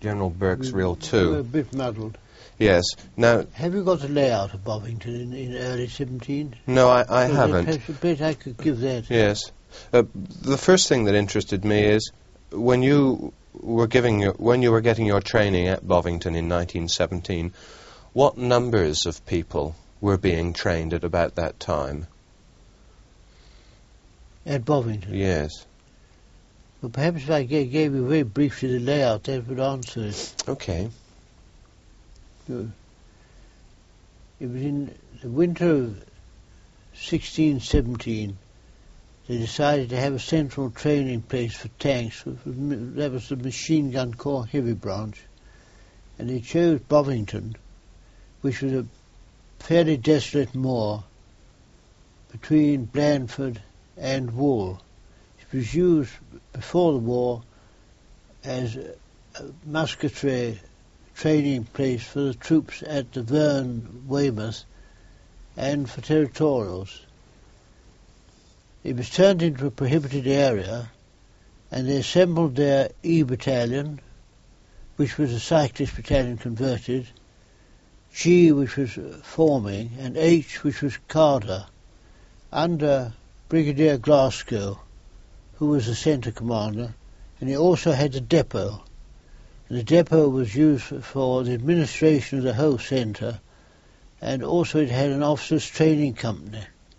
General Burke's Reel We're 2. a bit muddled. Yes. Now, Have you got the layout of Bovington in early 17? no, I haven't. I bet I could give that. Yes. The first thing that interested me is when you were getting your training at Bovington in 1917, what numbers of people were being trained at about that time? At Bovington? Yes. Well, perhaps if I gave you very briefly the layout, that would answer it. Okay. Good. It was in the winter of 1617 they decided to have a central training place for tanks. That was the Machine Gun Corps Heavy Branch. And they chose Bovington, which was a fairly desolate moor between Blandford and Wool. It was used before the war as a musketry training place for the troops at the Verne, Weymouth, and for territorials. It was turned into a prohibited area, and they assembled their E Battalion, which was a cyclist battalion converted, G, which was forming, and H, which was Carter, under Brigadier Glasgow, who was the centre commander, and he also had the depot. And the depot was used for the administration of the whole centre, and also it had an officers' training company.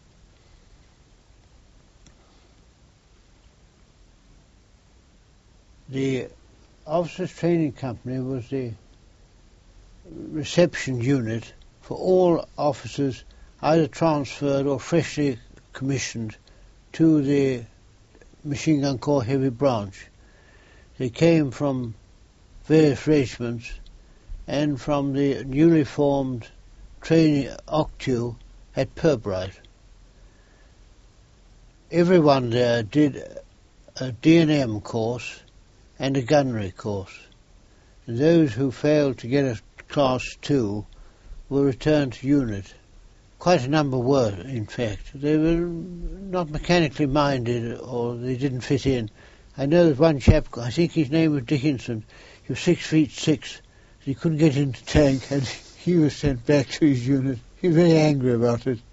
The officers' training company was the reception unit for all officers either transferred or freshly commissioned to the Machine Gun Corps Heavy Branch. They came from various regiments and from the newly formed training OCTU at Pirbright. Everyone there did a D&M course and a gunnery course. And those who failed to get a Class 2 were returned to unit. Quite a number were, in fact. They were not mechanically minded, or they didn't fit in. I know that one chap, I think his name was Dickinson, he was 6'6", he couldn't get into tank, and he was sent back to his unit. He was very angry about it.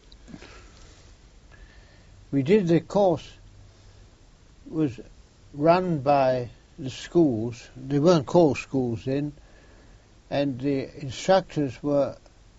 We did the course, was run by the schools. They weren't called schools then, and the instructors were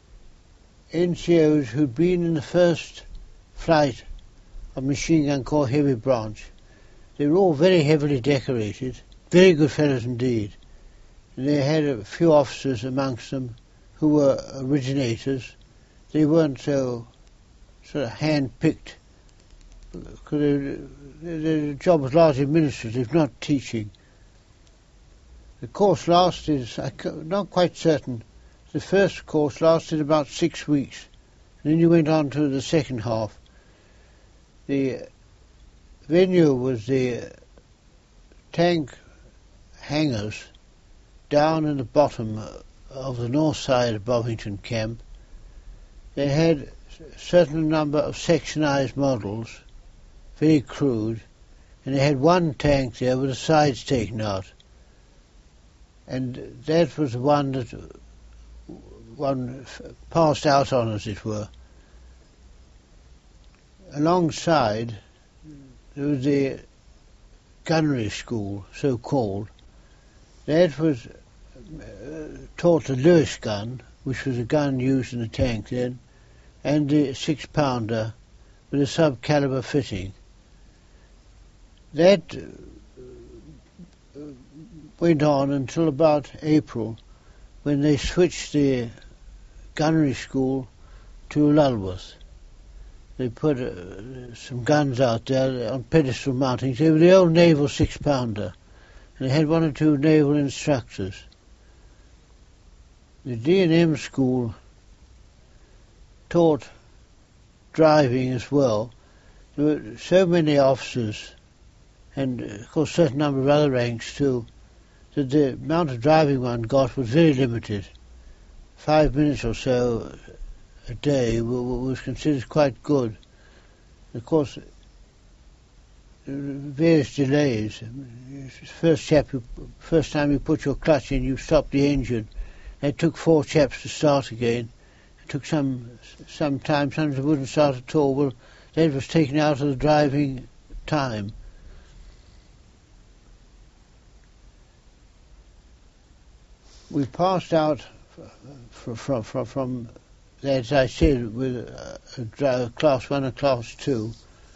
NCOs who'd been in the first flight of Machine Gun Corps Heavy Branch. They were all very heavily decorated, very good fellows indeed. And they had a few officers amongst them who were originators. They weren't so sort of hand-picked, because their job was largely administrative, not teaching. The course lasted, I'm not quite certain, the first course lasted about 6 weeks. And then you went on to the second half. The venue was the tank hangars down in the bottom of the north side of Bovington Camp. They had a certain number of sectionized models, very crude, and they had one tank there with the sides taken out. And that was the one that one passed out on, as it were. Alongside, there was the gunnery school, so-called. That was taught the Lewis gun, which was a gun used in the tank then, and the 6-pounder with a sub-caliber fitting. That went on until about April, when they switched the gunnery school to Lulworth. They put some guns out there on pedestal mountings. They were the old naval 6-pounder. And they had one or two naval instructors. The D&M school taught driving as well. There were so many officers, and of course a certain number of other ranks too, that the amount of driving one got was very limited. 5 minutes or so a day was considered quite good. Of course, various delays. First time you put your clutch in, you stopped the engine. It took 4 chaps to start again. It took some time. Sometimes it wouldn't start at all. Well, that was taken out of the driving time. We passed out from as I said, with a Class 1 and Class 2.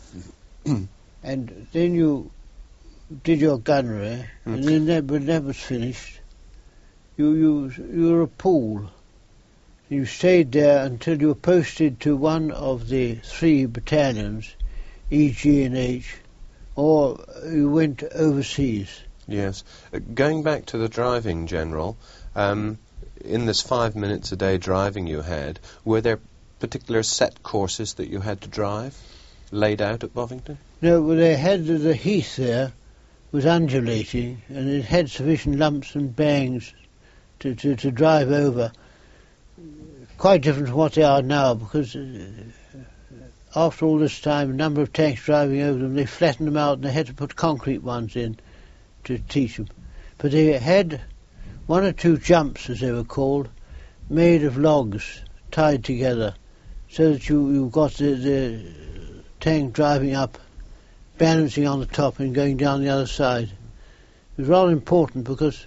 And then you did your gunnery, and then when that was finished, you were a pool. You stayed there until you were posted to one of the 3 battalions, E, G and H, or you went overseas. Yes. Going back to the driving, General, in this 5 minutes a day driving you had, were there particular set courses that you had to drive, laid out at Bovington? No, well, they had the heath there was undulating, and it had sufficient lumps and bangs to drive over. Quite different from what they are now, because after all this time, a number of tanks driving over them, they flattened them out and they had to put concrete ones in to teach them. But they had 1 or 2 jumps, as they were called, made of logs tied together, so that you got the tank driving up, balancing on the top and going down the other side. It was rather important because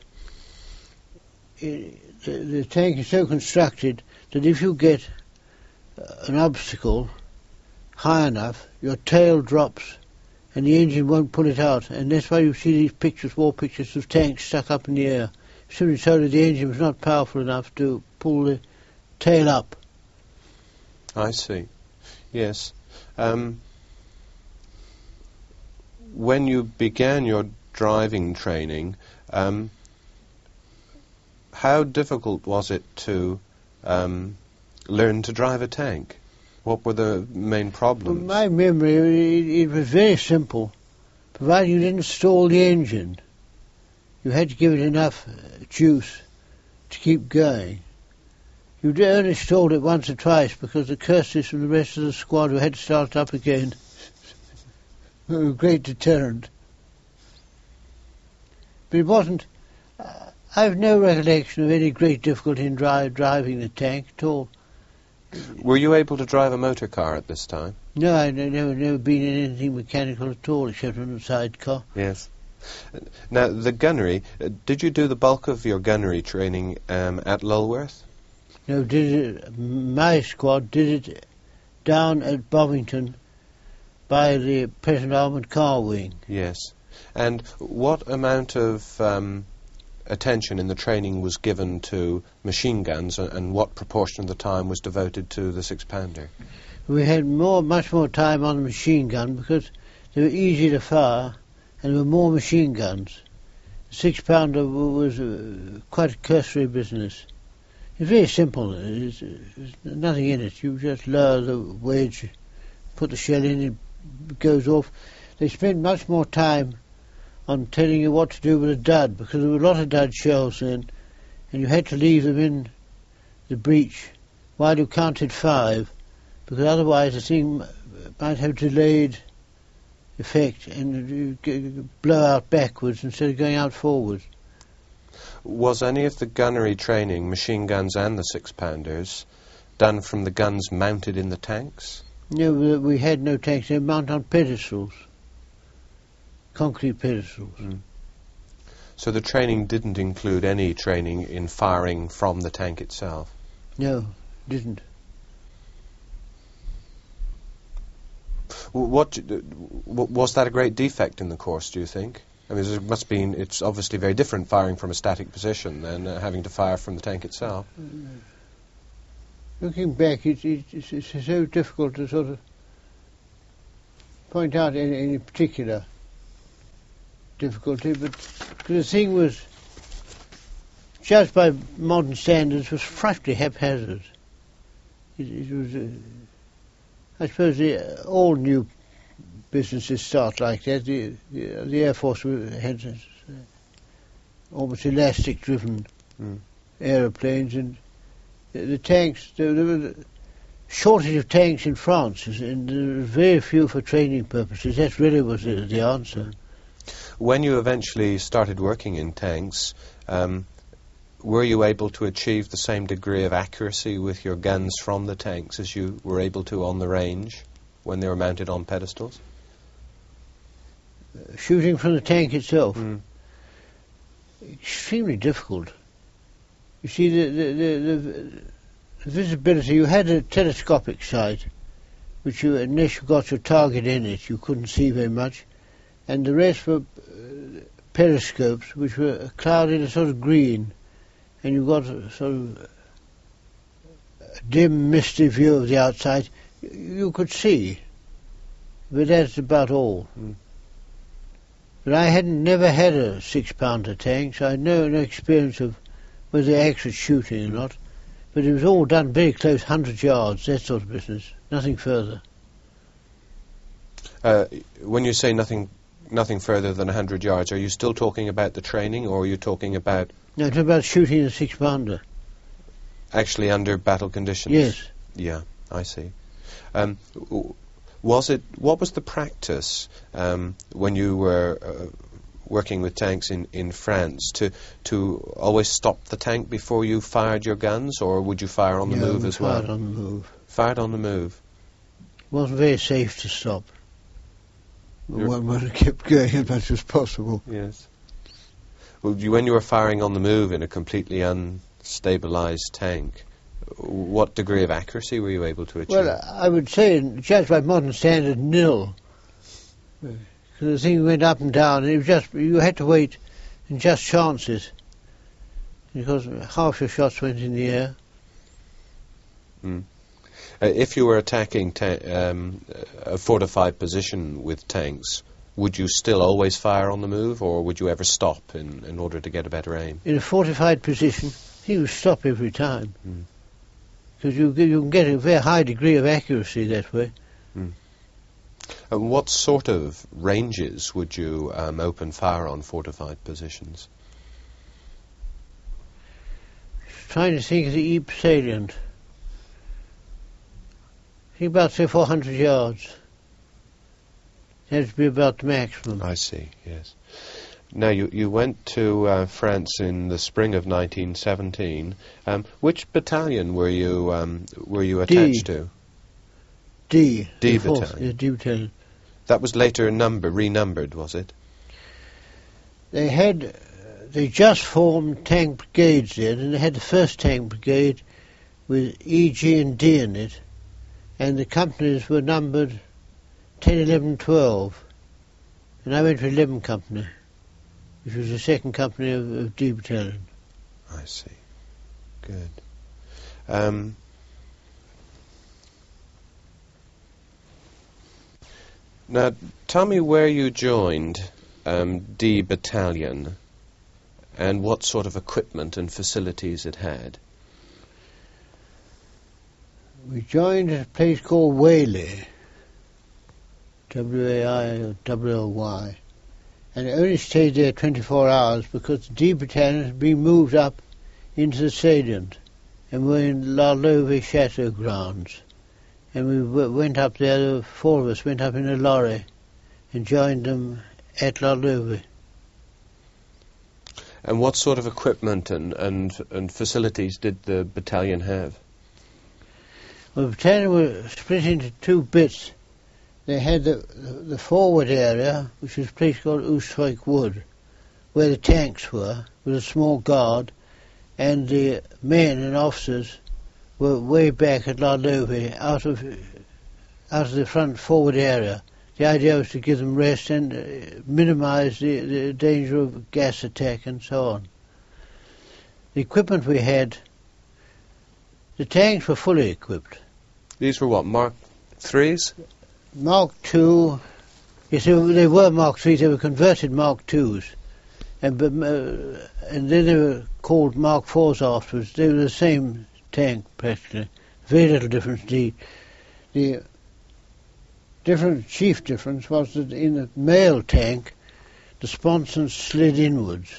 the tank is so constructed that if you get an obstacle high enough, your tail drops and the engine won't pull it out. And that's why you see these pictures, war pictures of tanks stuck up in the air. Simply so that the engine was not powerful enough to pull the tail up. I see. Yes. When you began your driving training, how difficult was it to learn to drive a tank? What were the main problems? From my memory, it was very simple, provided you didn't stall the engine. You had to give it enough juice to keep going. You only stalled it once or twice because the curses from the rest of the squad who had to start up again were a great deterrent. But it wasn't... I have no recollection of any great difficulty in driving the tank at all. Were you able to drive a motor car at this time? No, I've never been in anything mechanical at all except on a sidecar. Yes. Now, the gunnery, did you do the bulk of your gunnery training at Lulworth? No, my squad did it down at Bovington by the present Armoured Car Wing. Yes. And what amount of attention in the training was given to machine guns, and what proportion of the time was devoted to the 6-pounder? We had much more time on the machine gun because they were easy to fire and there were more machine guns. The 6-pounder was quite a cursory business. It's very simple. There's nothing in it. You just lower the wedge, put the shell in, it goes off. They spent much more time on telling you what to do with a dud, because there were a lot of dud shells then, and you had to leave them in the breech while you counted 5, because otherwise the thing might have delayed effect and you blow out backwards instead of going out forwards. Was any of the gunnery training, machine guns and the 6-pounders, done from the guns mounted in the tanks? No, we had no tanks. They mount on pedestals, concrete pedestals. So the training didn't include any training in firing from the tank itself? No, didn't. Was that a great defect in the course, do you think? I mean, it's obviously very different firing from a static position than having to fire from the tank itself. Looking back, it's so difficult to sort of point out any particular difficulty, but the thing was, judged by modern standards, was frightfully haphazard. It was, I suppose, all new businesses start like that. The Air Force had almost elastic-driven aeroplanes, and the tanks, there were shortage of tanks in France, and there were very few for training purposes. That really was the answer. When you eventually started working in tanks, were you able to achieve the same degree of accuracy with your guns from the tanks as you were able to on the range when they were mounted on pedestals? Shooting from the tank itself? Extremely difficult. You see, the visibility, you had a telescopic sight, which you, unless you got your target in it, you couldn't see very much, and the rest were periscopes, which were clouded a sort of green, and you got a sort of a dim, misty view of the outside. You could see, but that's about all. But I never had a 6-pounder tank, so I had no experience of whether they actually shooting or not. But it was all done very close, 100 yards, that sort of business, nothing further. When you say nothing further than 100 yards, are you still talking about the training, or are you talking about... No, it's about shooting a 6-pounder. Actually under battle conditions? Yes. Yeah, I see. What was the practice when you were working with tanks in France to always stop the tank before you fired your guns, or would you fire on the move as well? Fired on the move. Fired on the move. It wasn't very safe to stop. One would have kept going as much as possible. Yes. Well, when you were firing on the move in a completely unstabilized tank, what degree of accuracy were you able to achieve? Well, I would say, judged by modern standard, nil. Because the thing went up and down, and it was just, you had to wait and just chances. Because half your shots went in the air. If you were attacking a fortified position with tanks, would you still always fire on the move, or would you ever stop in order to get a better aim? In a fortified position, he would stop every time. Because you can get a very high degree of accuracy that way. And what sort of ranges would you open fire on fortified positions? Trying to think of the Ypres salient. I think about, say, 400 yards. It has to be about the maximum. I see, yes. Now, you went to France in the spring of 1917. Which battalion were you attached to? D. D battalion. Yeah, D battalion. That was later renumbered, was it? They just formed tank brigades then, and they had the first tank brigade with E, G and D in it, and the companies were numbered 10, 11, 12, and I went to 11 company, which was the second company of D battalion. I see. Good. Now, tell me where you joined D battalion and what sort of equipment and facilities it had. We joined at a place called Whaley, W-A-I-L-L-Y, and I only stayed there 24 hours because the D battalion had been moved up into the salient, and we're in La Louvre Chateau grounds. And we went up there, 4 of us went up in a lorry and joined them at La Louvre. And what sort of equipment and facilities did the battalion have? Well, the battalion was split into 2 bits. They had the forward area, which was a place called Oostwyk Wood, where the tanks were, with a small guard, and the men and officers were way back at La Louvre, out of the front forward area. The idea was to give them rest and minimize the danger of gas attack and so on. The equipment we had, the tanks were fully equipped. These were what, Mark IIIs? Mark II, yes, they were Mark IIIs, they were converted Mark IIs. And then they were called Mark IVs afterwards. They were the same tank, practically. Very little difference. The chief difference was that in the male tank, the sponsons slid inwards.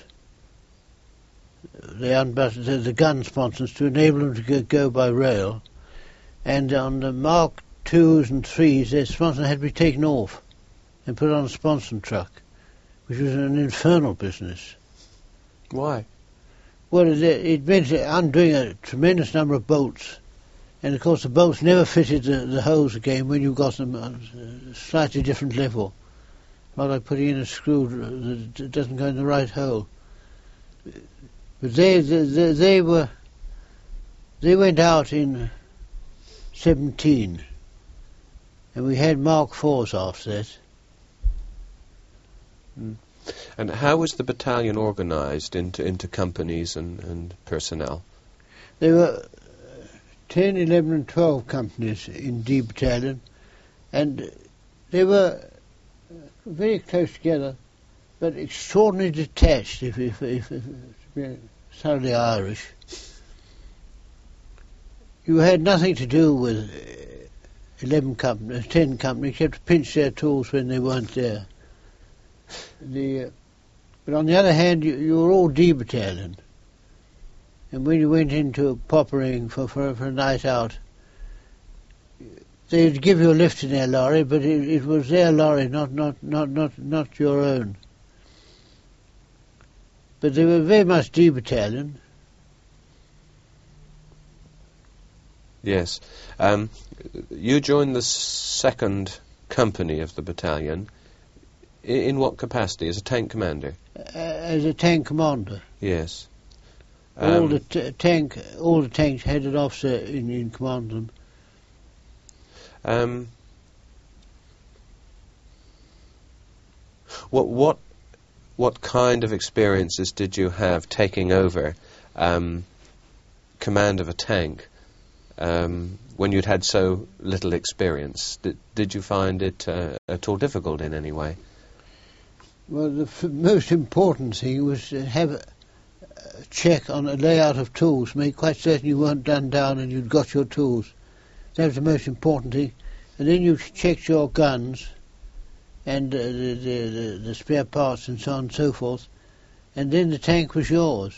They unbuttoned the gun sponsons to enable them to go by rail, And on the Mark 2s and 3s, their sponson had to be taken off and put on a sponson truck, which was an infernal business. Why? Well, it meant undoing a tremendous number of bolts. And, of course, the bolts never fitted the holes again when you got them at a slightly different level. Like putting in a screw that doesn't go in the right hole. But they went out in 17, and we had Mark 4s after that. And how was the battalion organised into companies and personnel? There were 10, 11 and 12 companies in D Battalion, and they were very close together, but extraordinarily detached, if thoroughly Irish. You had nothing to do with 10 companies, you had to pinch their tools when they weren't there. But on the other hand, you were all D Battalion. And when you went into Poppering for a night out, they'd give you a lift in their lorry, but it was their lorry, not your own. But they were very much D Battalion. Yes. You joined the second company of the battalion. In what capacity? As a tank commander? As a tank commander. Yes. All the tanks had an officer in command of them. What kind of experiences did you have taking over command of a tank when you'd had so little experience? Did you find it at all difficult in any way? Well, the most important thing was to have a check on a layout of tools, make quite certain you weren't done down and you'd got your tools. That was the most important thing. And then you checked your guns and the spare parts and so on and so forth, and then the tank was yours.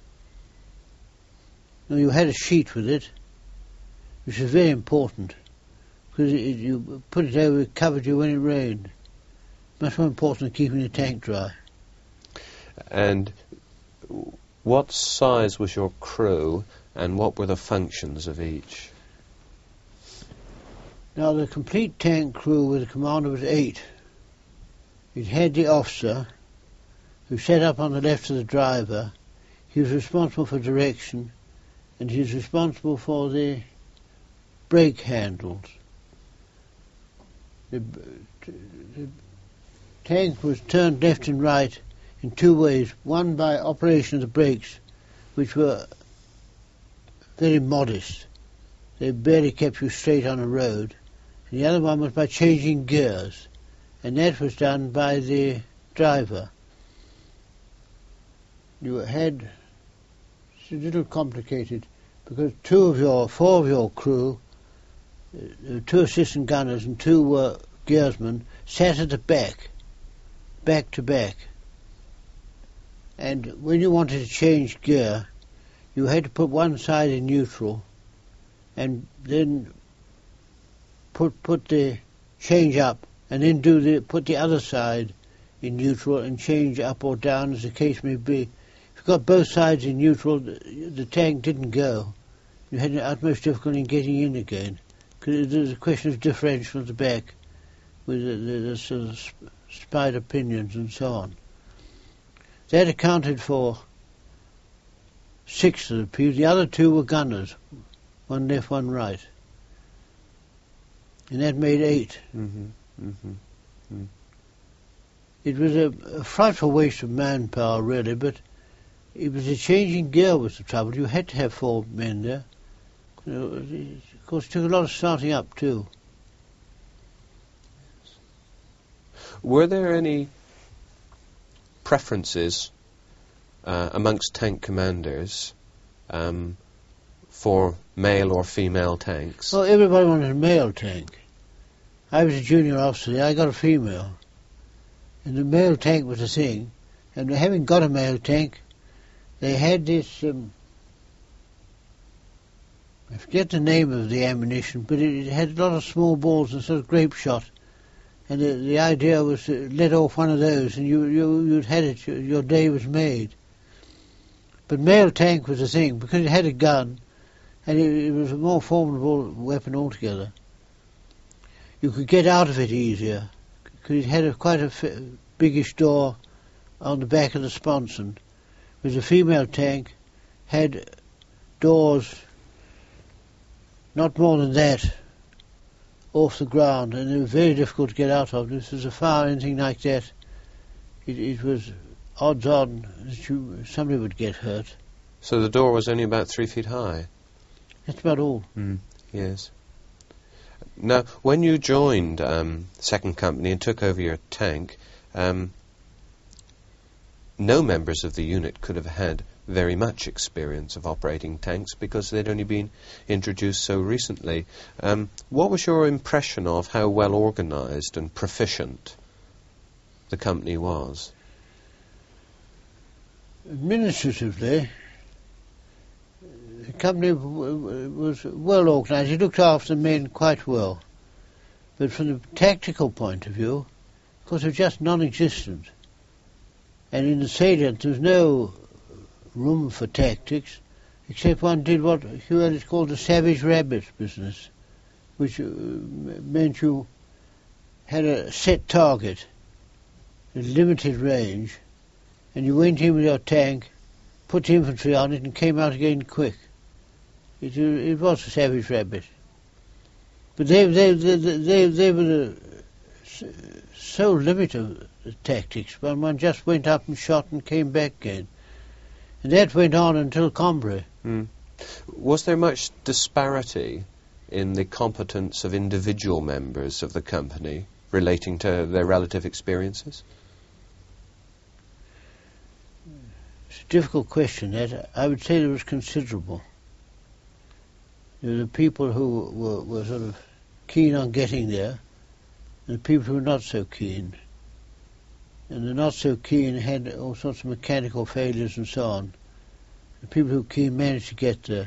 Now, you had a sheet with it, which was very important, because you put it over, it covered you when it rained. Much more important than keeping the tank dry. And what size was your crew, and what were the functions of each? Now, the complete tank crew with the commander was 8. It had the officer, who sat up on the left of the driver. He was responsible for direction, and he was responsible for the brake handles. The tank was turned left and right in 2 ways. One by operation of the brakes, which were very modest. They barely kept you straight on a road. And the other one was by changing gears, and that was done by the driver. You had, it's a little complicated, because 4 of your crew, 2 assistant gunners and 2 gearsmen, sat at the back to back. And when you wanted to change gear, you had to put one side in neutral and then put the change up, and then put the other side in neutral and change up or down as the case may be. If you got both sides in neutral, the tank didn't go. You had the utmost difficulty in getting in again, because there's a question of differential at the back with the sort of spider pinions and so on. That accounted for 6 of the people. The other 2 were gunners, 1 left, 1 right. And that made 8. Mm-hmm. Mm-hmm. Mm. It was a frightful waste of manpower, really, but it was the changing gear was the trouble. You had to have 4 men there. You know, of course, it took a lot of starting up, too. Were there any preferences amongst tank commanders for male or female tanks? Well, everybody wanted a male tank. I was a junior officer there, I got a female. And the male tank was a thing. And having got a male tank, they had this, I forget the name of the ammunition, but it had a lot of small balls and sort of grape shot. And the idea was to let off one of those, and you'd had it. Your day was made. But mail tank was the thing because it had a gun, and it was a more formidable weapon altogether. You could get out of it easier because it had quite a biggish door on the back of the sponson. Whereas the female tank had doors not more than that off the ground, and they were very difficult to get out of. This was a fire, anything like that. It was odds on that somebody would get hurt. So the door was only about 3 feet high? That's about all. Yes. Now, when you joined Second Company and took over your tank, no members of the unit could have had very much experience of operating tanks because they'd only been introduced so recently. What was your impression of how well organised and proficient the company was? Administratively, the company was well organised. It looked after the men quite well. But from the tactical point of view, of course, it was just non-existent. And in the salient, there was no room for tactics, except one did what Hugh Ellis called the savage rabbit business, which meant you had a set target, a limited range, and you went in with your tank, put the infantry on it, and came out again quick. It was a savage rabbit. But they were so limited tactics. One just went up and shot and came back again. And that went on until Cambrai. Was there much disparity in the competence of individual members of the company relating to their relative experiences? It's a difficult question, that. I would say there was considerable. There were the people who were sort of keen on getting there, and the people who were not so keen. And the not so keen had all sorts of mechanical failures and so on. The people who were keen managed to get there.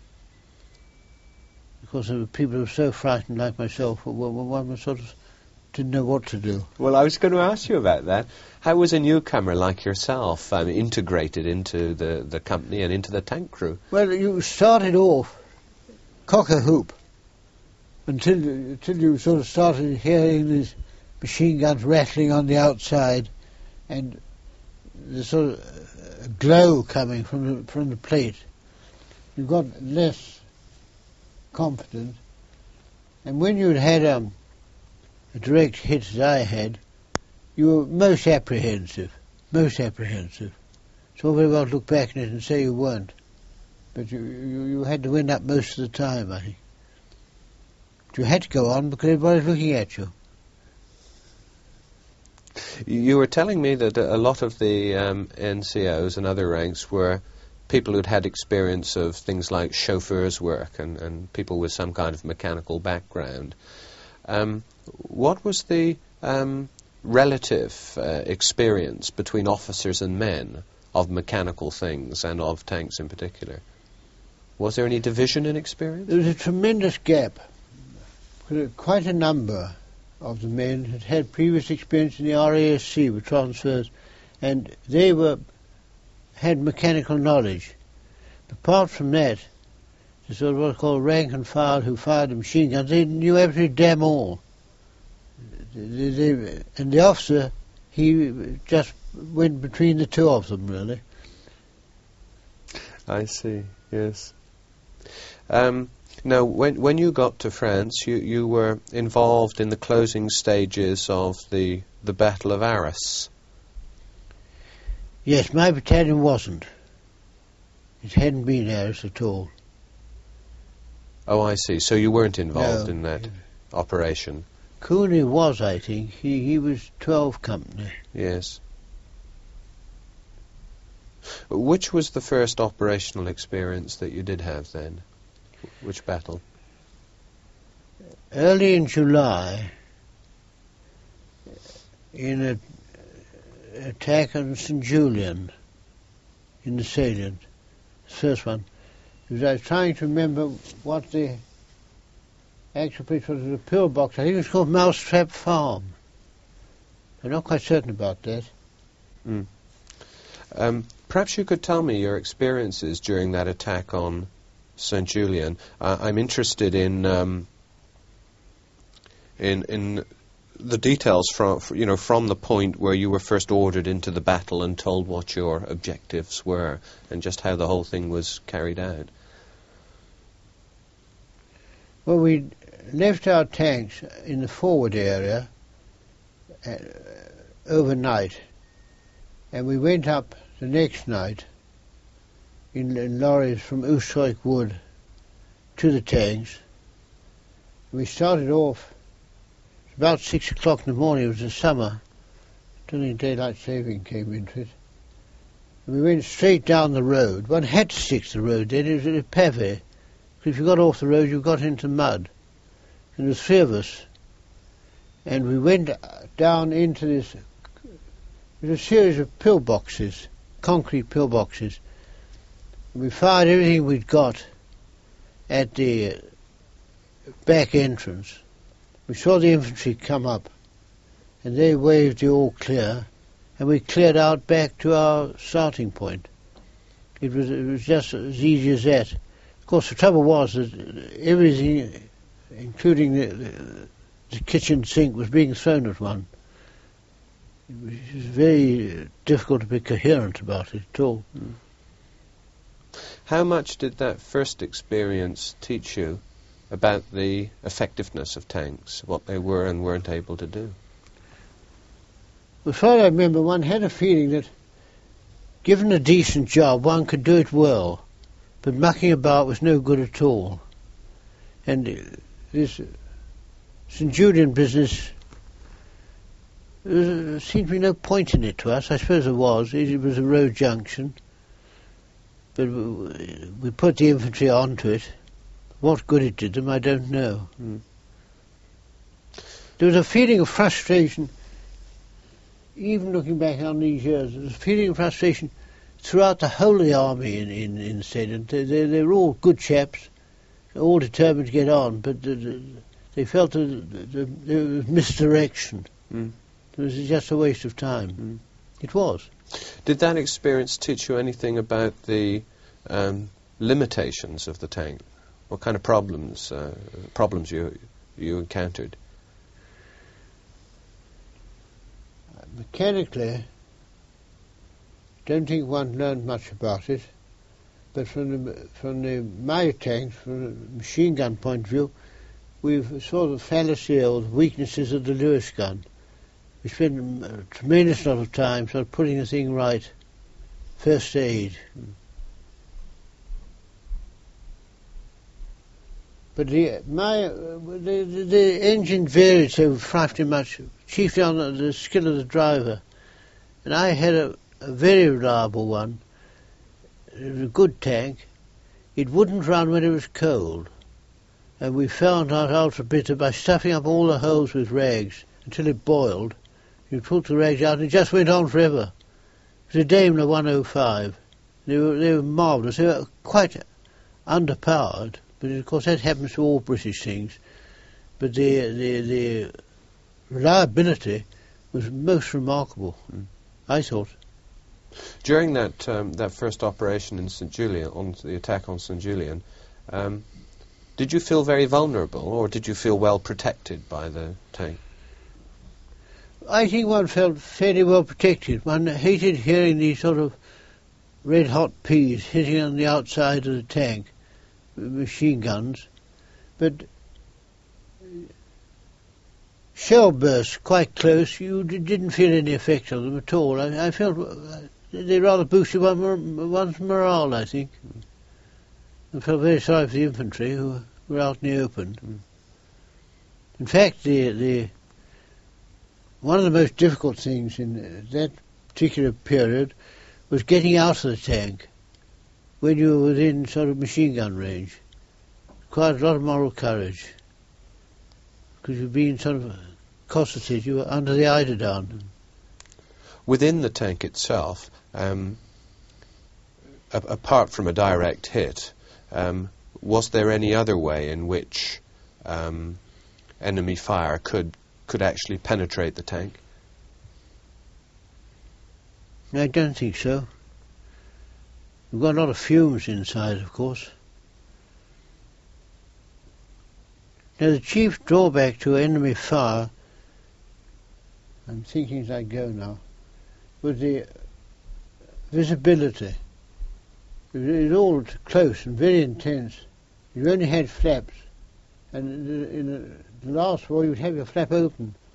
Because there were people who were so frightened like myself, one was sort of didn't know what to do. Well, I was going to ask you about that. How was a newcomer like yourself integrated into the company and into the tank crew? Well, you started off cock-a-hoop until you sort of started hearing these machine guns rattling on the outside and the sort of glow coming from the plate. You got less confident, and when you had a direct hit as I had, you were most apprehensive. It's all very well to look back at it and say you weren't, but you had to win up most of the time, I think. But you had to go on because everybody was looking at you. You were telling me that a lot of the NCOs and other ranks were people who'd had experience of things like chauffeurs' work and people with some kind of mechanical background. What was the relative experience between officers and men of mechanical things and of tanks in particular? Was there any division in experience? There was a tremendous gap. Quite a number of the men had previous experience in the RASC with transfers, and they had mechanical knowledge. Apart from that, the sort of what's called rank and file who fired the machine guns, they knew everything damn all. And the officer, he just went between the two of them, really. I see, yes. Now, when you got to France, you were involved in the closing stages of the Battle of Arras. Yes, my battalion wasn't. It hadn't been Arras at all. Oh, I see. So you weren't involved in that operation? Cooney was, I think. He was 12 Company. Yes. Which was the first operational experience that you did have then? Which battle? Early in July, in an attack on St. Julian in the salient, the first one, Because I was trying to remember what the actual place was. The pillbox. I think it was called Mousetrap Farm. I'm not quite certain about that. Perhaps you could tell me your experiences during that attack on St. Julian. I'm interested in the details from the point where you were first ordered into the battle and told what your objectives were, and just how the whole thing was carried out. Well, we left our tanks in the forward area overnight, and we went up the next night in lorries from Oosthoek Wood to the tanks. We started off about 6 o'clock in the morning. It was the summer. I don't think daylight saving came into it. And we went straight down the road. One had to stick to the road then. It was a pave. Because if you got off the road, you got into mud. And there was 3 of us. And we went down into this. It was a series of pillboxes, concrete pillboxes. And we fired everything we'd got at the back entrance. We saw the infantry come up, and they waved the all clear, and we cleared out back to our starting point. It was just as easy as that. Of course, the trouble was that everything, including the kitchen sink, was being thrown at one. It was very difficult to be coherent about it at all. How much did that first experience teach you about the effectiveness of tanks, what they were and weren't able to do? As far as I remember, one had a feeling that, given a decent job, one could do it well, but mucking about was no good at all. And this St. Julian business, there seemed to be no point in it to us. I suppose there was. It was a road junction, but we put the infantry onto it. What good it did them, I don't know. There was a feeling of frustration, even looking back on these years, there was a feeling of frustration throughout the whole of the army in the state. And they were all good chaps, all determined to get on, but they felt that there was misdirection. It was just a waste of time. It was. Did that experience teach you anything about the limitations of the tank? What kind of problems you encountered? Mechanically, don't think one learned much about it, but from the my tanks, from the machine gun point of view, we saw the fallacy or the weaknesses of the Lewis gun. We spent a tremendous lot of time sort of putting the thing right, first aid. But the engine varied so frightfully much, chiefly on the skill of the driver. And I had a very reliable one. It was a good tank. It wouldn't run when it was cold. And we found out ultra bitter by stuffing up all the holes with rags until it boiled. You took the rags out and it just went on forever. It was a Daimler 105. They were marvellous. They were quite underpowered. But of course that happens to all British things. But the reliability was most remarkable, I thought. During that first operation in St. Julian, on the attack on St. Julian, did you feel very vulnerable, or did you feel well protected by the tank? I think one felt fairly well protected. One hated hearing these sort of red-hot peas hitting on the outside of the tank, machine guns, but shell bursts quite close, you didn't feel any effect of them at all. I felt they rather boosted one's morale, I think. I felt very sorry for the infantry who were out in the open. In fact, one of the most difficult things in that particular period was getting out of the tank when you were within sort of machine gun range. Quite a lot of moral courage, because you've been sort of cosseted, you were under the eiderdown. Within the tank itself, apart from a direct hit, Was there any other way in which enemy fire could actually penetrate the tank? I don't think so. We've got a lot of fumes inside, of course. Now, the chief drawback to enemy fire, I'm thinking as I go now, was the visibility. It was all close and very intense. You only had flaps, and in the last war you'd have your flap open,